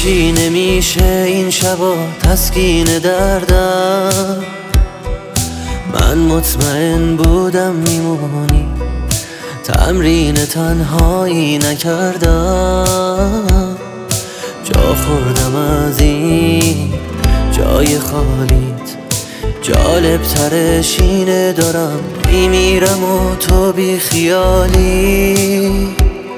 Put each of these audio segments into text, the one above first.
هیچی نمیشه این شبا تسکین دردم. من مطمئن بودم میمونی، تمرین تنهایی نکردم. جا خوردم از این جای خالیت، جالب ترش اینه دارم میمیرم و تو بی خیالی.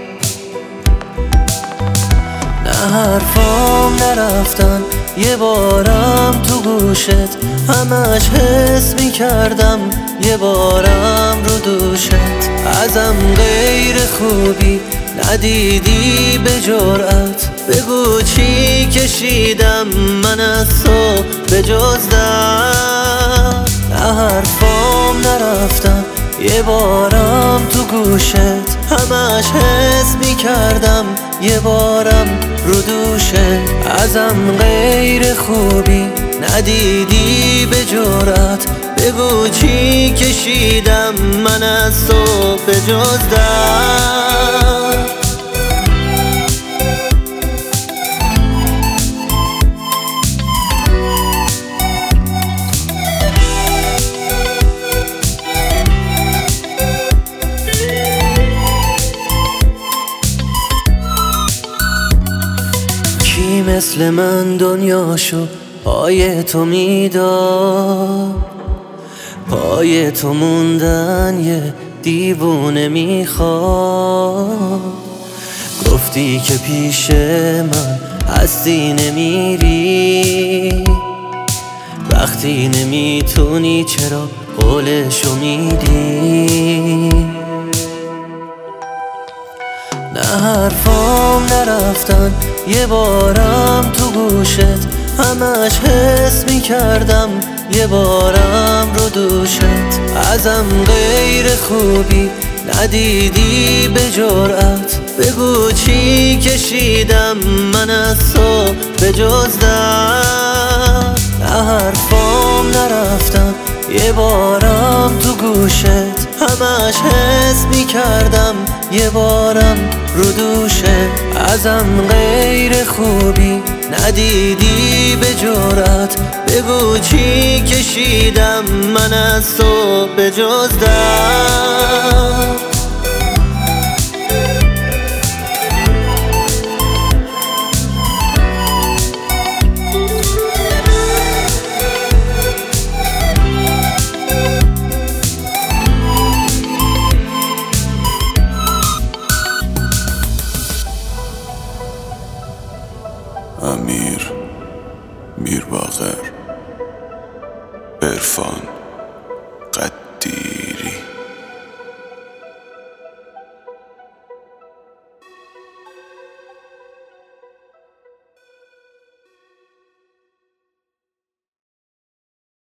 نه حرفام نرفتن یه بارم تو گوشت، همش حس میکردم یه بارم رو دوشت. ازم غیر خوبی ندیدی به جرأت، بگو چی کشیدم من از تو به جز درد. نه حرفام نرفتن یه بارم تو گوشت، همش حس میکردم یه بارم رو دوشت. ازم غیر خوبی ندیدی به جرأت، بگو چی کشیدم من از تو به جز درد. کی مثل من دنیاشو پای تو میداد، پای تو موندن یه دیوونه میخواد. گفتی که پیش من هستی نمیری، وقتی نمیتونی چرا قولشو میدی. نه حرفام نرفتن یه بارم تو گوشت، همش حس میکردم یه بارم رو دوشت. ازم غیر خوبی ندیدی به جرأت، بگو چی کشیدم من از تو به جز درد. نه حرفام نرفتن یه بارم تو گوشت، همش حس میکردم یه بارم رو دوشت. ازم غیر خوبی ندیدی به جرأت، بگو چی کشیدم من از تو به جز درد. امیر میرباقر عرفان